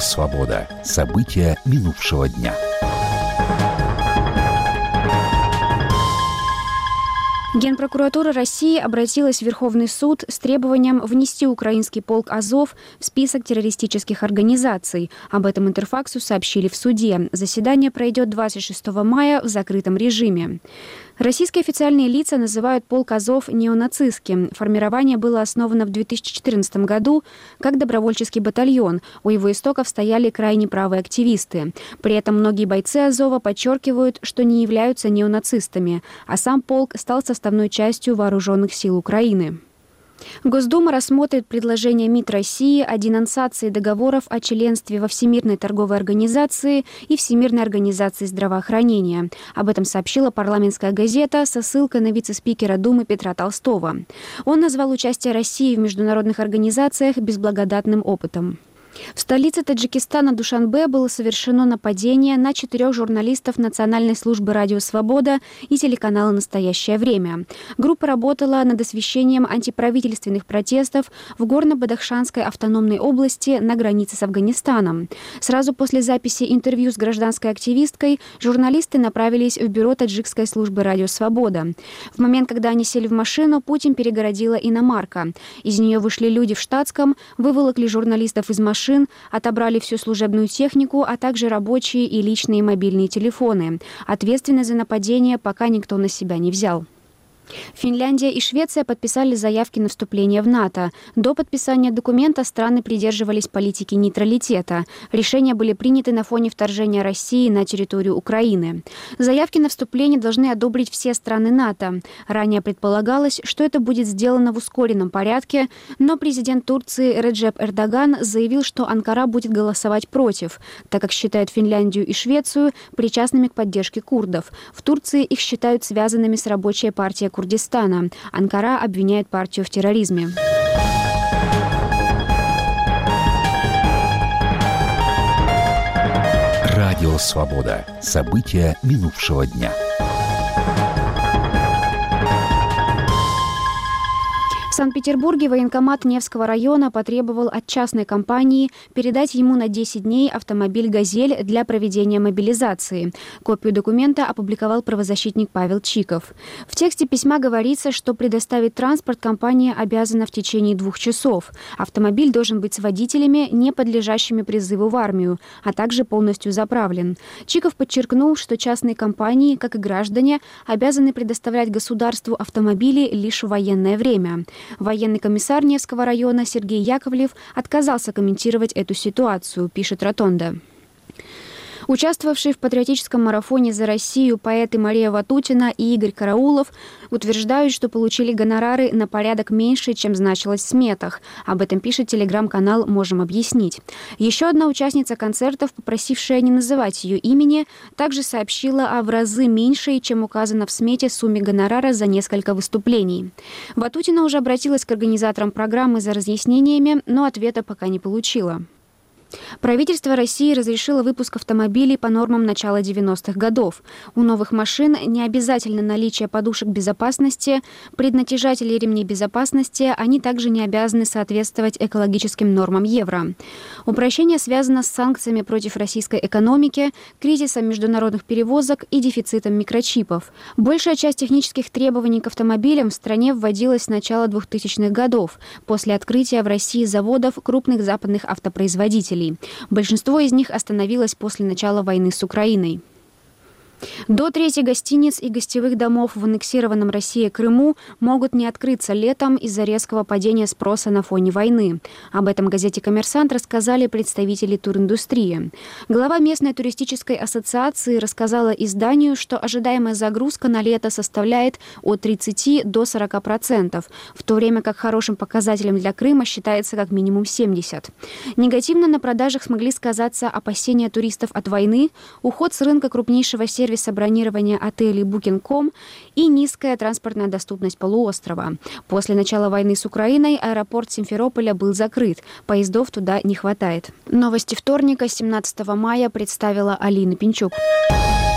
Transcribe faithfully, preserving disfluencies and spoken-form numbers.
Свобода. События минувшего дня. Генпрокуратура России обратилась в Верховный суд с требованием внести украинский полк «Азов» в список террористических организаций. Об этом Интерфаксу сообщили в суде. Заседание пройдет двадцать шестого мая в закрытом режиме. Российские официальные лица называют полк «Азов» неонацистским. Формирование было основано в две тысячи четырнадцатом году как добровольческий батальон. У его истоков стояли крайне правые активисты. При этом многие бойцы «Азова» подчеркивают, что не являются неонацистами, а сам полк стал составной частью вооруженных сил Украины. Госдума рассмотрит предложение МИД России о денонсации договоров о членстве во Всемирной торговой организации и Всемирной организации здравоохранения. Об этом сообщила парламентская газета со ссылкой на вице-спикера Думы Петра Толстого. Он назвал участие России в международных организациях безблагодатным опытом. В столице Таджикистана Душанбе было совершено нападение на четырех журналистов Национальной службы «Радио Свобода» и телеканала «Настоящее время». Группа работала над освещением антиправительственных протестов в Горно-Бадахшанской автономной области на границе с Афганистаном. Сразу после записи интервью с гражданской активисткой журналисты направились в бюро Таджикской службы «Радио Свобода». В момент, когда они сели в машину, путь им перегородила иномарка. Из нее вышли люди в штатском, выволокли журналистов из машины, отобрали всю служебную технику, а также рабочие и личные мобильные телефоны. Ответственность за нападение пока никто на себя не взял. Финляндия и Швеция подписали заявки на вступление в НАТО. До подписания документа страны придерживались политики нейтралитета. Решения были приняты на фоне вторжения России на территорию Украины. Заявки на вступление должны одобрить все страны НАТО. Ранее предполагалось, что это будет сделано в ускоренном порядке, но президент Турции Реджеп Эрдоган заявил, что Анкара будет голосовать против, так как считает Финляндию и Швецию причастными к поддержке курдов. В Турции их считают связанными с рабочей партией Курдистана. Анкара обвиняет партию в терроризме. Радио Свобода. События минувшего дня. В Санкт-Петербурге военкомат Невского района потребовал от частной компании передать ему на десять дней автомобиль «Газель» для проведения мобилизации. Копию документа опубликовал правозащитник Павел Чиков. В тексте письма говорится, что предоставить транспорт компания обязана в течение двух часов. Автомобиль должен быть с водителями, не подлежащими призыву в армию, а также полностью заправлен. Чиков подчеркнул, что частные компании, как и граждане, обязаны предоставлять государству автомобили лишь в военное время. Военный комиссар Невского района Сергей Яковлев отказался комментировать эту ситуацию, пишет Ротонда. Участвовавшие в патриотическом марафоне «За Россию» поэты Мария Ватутина и Игорь Караулов утверждают, что получили гонорары на порядок меньше, чем значилось в сметах. Об этом пишет телеграм-канал «Можем объяснить». Еще одна участница концертов, попросившая не называть ее имени, также сообщила о в разы меньшей, чем указано в смете, сумме гонорара за несколько выступлений. Ватутина уже обратилась к организаторам программы за разъяснениями, но ответа пока не получила. Правительство России разрешило выпуск автомобилей по нормам начала девяностых годов. У новых машин не обязательно наличие подушек безопасности, преднатяжателей ремней безопасности, они также не обязаны соответствовать экологическим нормам Евро. Упрощение связано с санкциями против российской экономики, кризисом международных перевозок и дефицитом микрочипов. Большая часть технических требований к автомобилям в стране вводилась с начала двухтысячных годов, после открытия в России заводов крупных западных автопроизводителей. Большинство из них остановилось после начала войны с Украиной. До трети гостиниц и гостевых домов в аннексированном Россией Крыму могут не открыться летом из-за резкого падения спроса на фоне войны. Об этом газете «Коммерсант» рассказали представители туриндустрии. Глава местной туристической ассоциации рассказала изданию, что ожидаемая загрузка на лето составляет от тридцати до сорока процентов, в то время как хорошим показателем для Крыма считается как минимум семьдесят процентов. Негативно на продажах смогли сказаться опасения туристов от войны, уход с рынка крупнейшего сервиса сервиса бронирования отелей букинг точка ком и низкая транспортная доступность полуострова. После начала войны с Украиной аэропорт Симферополя был закрыт. Поездов туда не хватает. Новости вторника, семнадцатого мая, представила Алина Пинчук.